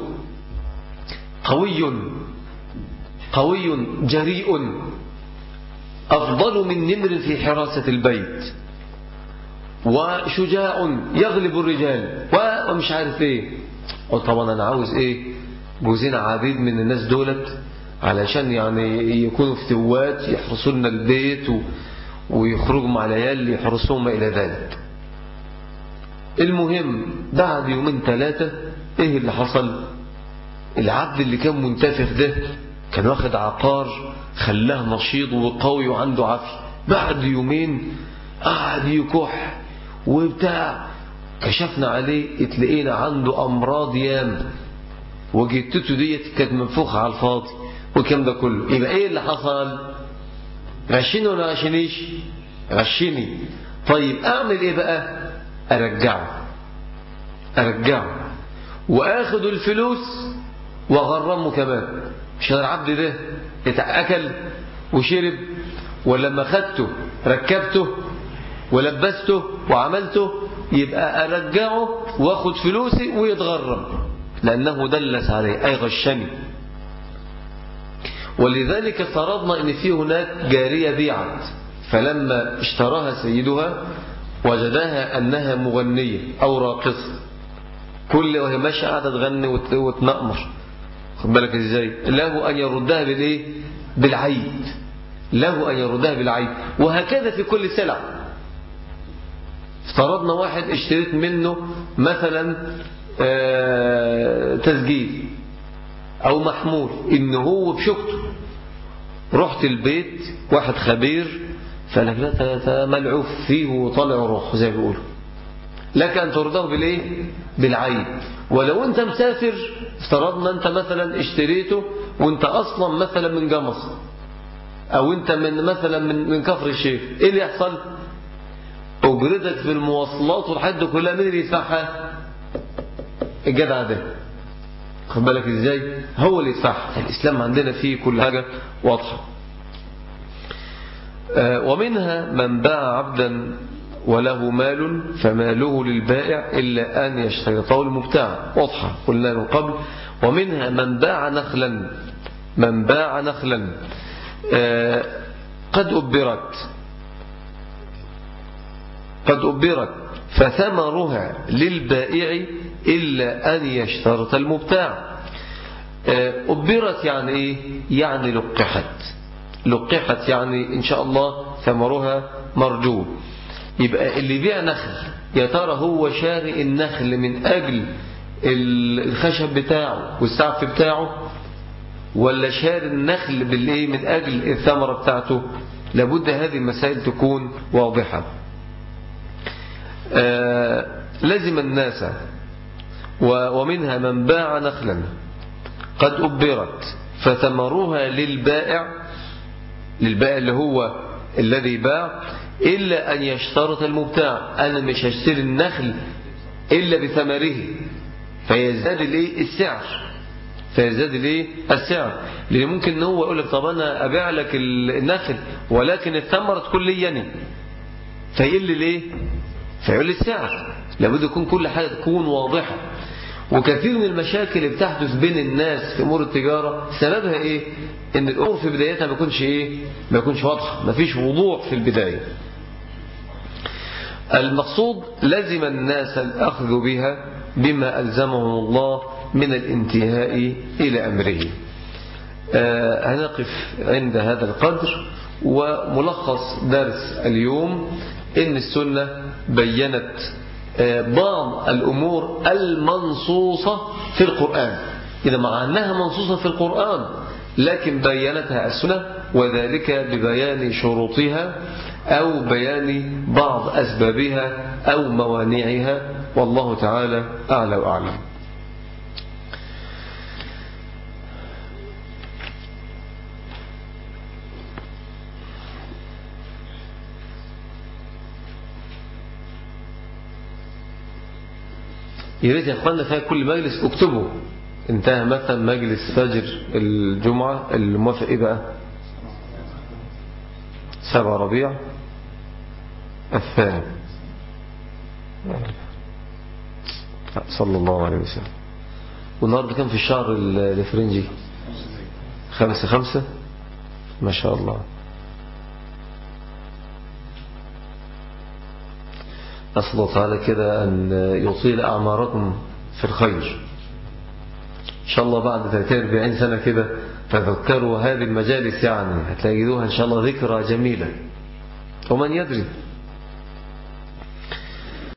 قوي جريء أفضل من نمر في حراسة البيت، وشجاع يغلب الرجال ومش عارف ايه. طبعا انا عاوز ايه؟ جوزين عديد من الناس دولت علشان يعني يكونوا فتوات يحرسوا لنا البيت ويخرجوا مع العيال يحرسوهم ما الى ذلك. المهم بعد يومين ثلاثة ايه اللي حصل؟ العبد اللي كان منتفخ ده كان واخد عقار خلاه نشيط وقوي وعنده عافية، بعد يومين قعد يكح وبتاع، كشفنا عليه اتلقينا عنده أمراض ياما وجدته ديت كانت منفوخة على الفاضي والكلام ده كله. يبقى ايه اللي حصل؟ غشني ولا غشنيش؟ غشني. طيب اعمل ايه بقى؟ ارجعه واخد الفلوس واغرمه كمان. مش انا العبد ده اتأكل وشرب، ولما خدته ركبته ولبسته وعملته، يبقى ارجعه واخد فلوسي ويتغرم لانه دلس عليه اي غشني. ولذلك افترضنا ان في هناك جارية بيعت، فلما اشتراها سيدها وجدها انها مغنية او راقصة، كل وهي ماشيه قاعده تغني وتنقمر، خد بالك ازاي؟ له ان يردها بالايه؟ بالعيب. له ان يردها بالعيب. وهكذا في كل سلع. افترضنا واحد اشتريت منه مثلا تسجيل او محمول ان هو بشكته، رحت البيت واحد خبير فقال لك لا ملعوف فيه وطلع روح زي ما بيقولوا، لك ان ترضاه بالايه؟ بالعيب. ولو انت مسافر، افترضنا انت مثلا اشتريته وانت اصلا مثلا من جمص او انت من مثلا من كفر الشيخ، ايه اللي يحصل؟ اجرتك في المواصلات والحد كلها مين اللي يدفعها؟ الجدع ده، خد بالك ازاي؟ هو اللي يدفعها. الاسلام عندنا فيه كل حاجه واضحه. ومنها من باع عبدا وله مال فماله للبائع إلا أن يشترطه المبتاع، واضحة قلنا من قبل. ومنها من باع نخلا قد أبرت فثمرها للبائع إلا أن يشترط المبتاع. أبرت يعني إيه؟ يعني لقحت يعني إن شاء الله ثمرها مرجو. يبقى اللي بيع نخل يا ترى هو شاري النخل من أجل الخشب بتاعه والسعف بتاعه، ولا شاري النخل بالإيه من أجل الثمرة بتاعته؟ لابد هذه المسائل تكون واضحة. لازم الناس. ومنها من باع نخلا قد أبرت فثمرها للبائع اللي هو الذي باع إلا أن يشترط المبتاع. أنا مش هشتري النخل إلا بثمره فيزداد السعر. لأن ممكن أنه يقول لك طب أنا أبيع لك النخل ولكن الثمرة تكون لي يعني، فيقل ليه؟ فيقل السعر. لابد يكون كل حاجة تكون واضحة. وكثير من المشاكل اللي بتحدث بين الناس في أمور التجارة سببها إيه؟ إن الأمور في بدايتها ما يكونش واضحة، ما فيش وضوح في البداية. المقصود لزم الناس الأخذ بها بما ألزمهم الله من الانتهاء إلى أمره. هنقف عند هذا القدر. وملخص درس اليوم إن السنة بيّنت بعض الأمور المنصوصة في القرآن، إذا مع أنها منصوصة في القرآن لكن بيّنتها السنة، وذلك ببيان شروطها أو بيان بعض أسبابها أو موانعها، والله تعالى أعلى وأعلم. يا ريت يا اخوانا فيها كل مجلس اكتبوا. انتهى مثلا مجلس فجر الجمعة الموافق ايه بقى؟ 7 ربيع الثاني صلى الله عليه وسلم. والنهارده كان في الشهر الفرنجي 5/5 ما شاء الله. أسأل الله تعالى كده أن يطيل أعماركم في الخير إن شاء الله. بعد 30-40 سنة كده تذكروا هذه المجالس، يعني هتلاقيوها إن شاء الله ذكرى جميلة، ومن يدري